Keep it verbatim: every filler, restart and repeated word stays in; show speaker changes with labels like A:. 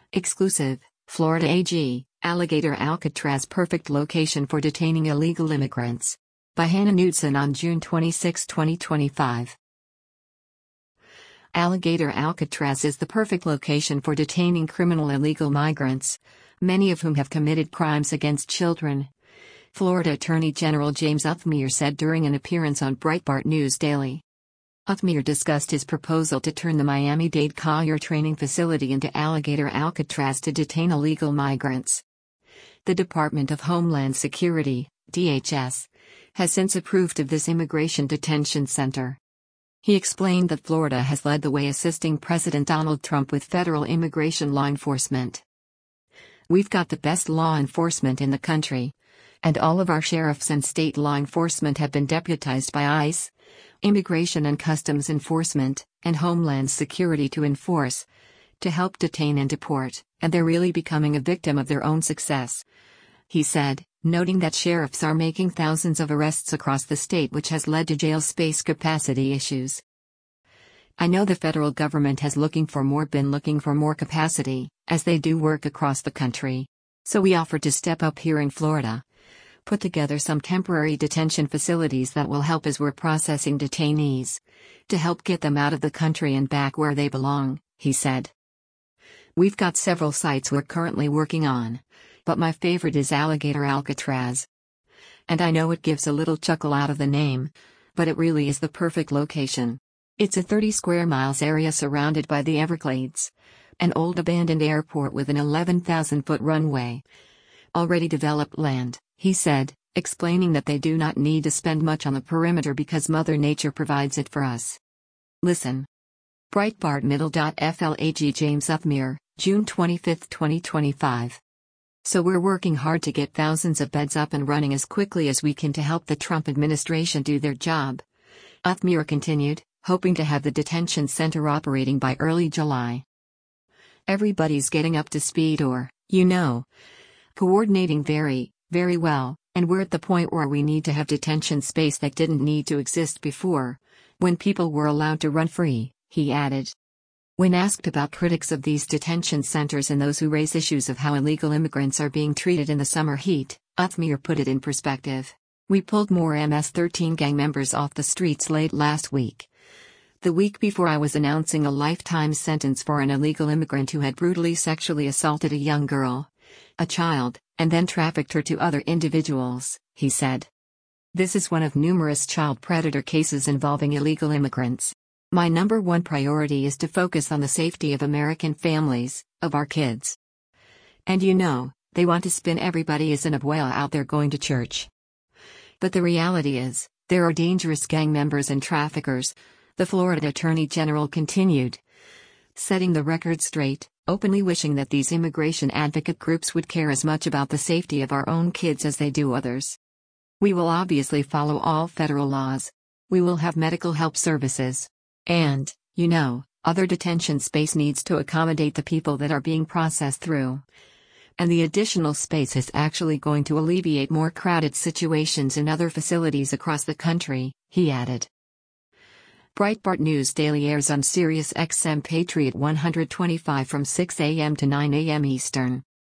A: Exclusive, Florida A G, Alligator Alcatraz perfect location for detaining illegal immigrants. By Hannah Knudsen on June twenty-sixth, twenty twenty-five. Alligator Alcatraz is the perfect location for detaining criminal illegal migrants, many of whom have committed crimes against children. Florida Attorney General James Uthmere said during an appearance on Breitbart News Daily. Uthmere discussed his proposal to turn the Miami-Dade Collier Training Facility into Alligator Alcatraz to detain illegal migrants. The Department of Homeland Security, D H S, has since approved of this immigration detention center. He explained that Florida has led the way assisting President Donald Trump with federal immigration law enforcement. "We've got the best law enforcement in the country, and all of our sheriffs and state law enforcement have been deputized by ICE, Immigration and Customs Enforcement, and Homeland Security to enforce, to help detain and deport, and they're really becoming a victim of their own success," he said, noting that sheriffs are making thousands of arrests across the state, which has led to jail space capacity issues. "I know the federal government has looking for more been looking for more capacity, as they do work across the country. So we offered to step up here in Florida, put together some temporary detention facilities that will help as we're processing detainees, to help get them out of the country and back where they belong," he said. "We've got several sites we're currently working on, but my favorite is Alligator Alcatraz. And I know it gives a little chuckle out of the name, but it really is the perfect location. It's a thirty square miles area surrounded by the Everglades, an old abandoned airport with an eleven thousand foot runway, already developed land," he said, explaining that they do not need to spend much on the perimeter because Mother Nature provides it for us. Listen. Breitbart Middle.Flag James Uthmere, June twenty-fifth, twenty twenty-five. "So we're working hard to get thousands of beds up and running as quickly as we can to help the Trump administration do their job," Uthmere continued, hoping to have the detention center operating by early July. "Everybody's getting up to speed or, you know, coordinating very, very well, and we're at the point where we need to have detention space that didn't need to exist before, when people were allowed to run free," he added. When asked about critics of these detention centers and those who raise issues of how illegal immigrants are being treated in the summer heat, Uthmere put it in perspective. "We pulled more M S thirteen gang members off the streets late last week. The week before I was announcing a lifetime sentence for an illegal immigrant who had brutally sexually assaulted a young girl, a child, and then trafficked her to other individuals," he said. "This is one of numerous child predator cases involving illegal immigrants. My number one priority is to focus on the safety of American families, of our kids. And you know, they want to spin everybody as an abuela out there going to church. But the reality is, there are dangerous gang members and traffickers," the Florida Attorney General continued, setting the record straight, openly wishing that these immigration advocate groups would care as much about the safety of our own kids as they do others. "We will obviously follow all federal laws. We will have medical help services. And, you know, other detention space needs to accommodate the people that are being processed through. And the additional space is actually going to alleviate more crowded situations in other facilities across the country," he added. Breitbart News Daily airs on Sirius X M Patriot one twenty-five from six a m to nine a m Eastern.